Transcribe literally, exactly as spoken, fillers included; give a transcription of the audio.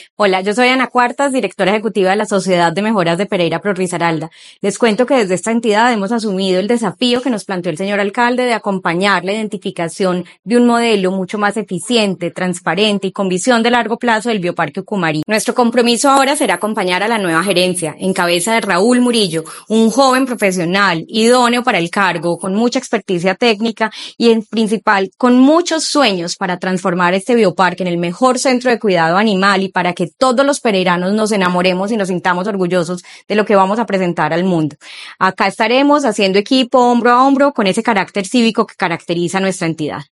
Hola, yo soy Ana Cuartas, directora ejecutiva de la Sociedad de Mejoras de Pereira Pro Risaralda. Les cuento que desde esta entidad hemos asumido el desafío que nos planteó el señor alcalde de acompañar la identificación de un modelo mucho más eficiente, transparente y con visión de largo plazo del Bioparque Ucumarí. Nuestro compromiso ahora será acompañar a la nueva gerencia, en cabeza de Raúl Murillo, un joven profesional, idóneo para el cargo, con mucha experticia técnica y en principal con muchos sueños para transformar este bioparque en el mejor centro de cuidado animal y para que todos los pereiranos nos enamoremos y nos sintamos orgullosos de lo que vamos a presentar al mundo. Acá estaremos haciendo equipo hombro a hombro con ese carácter cívico que caracteriza a nuestra entidad.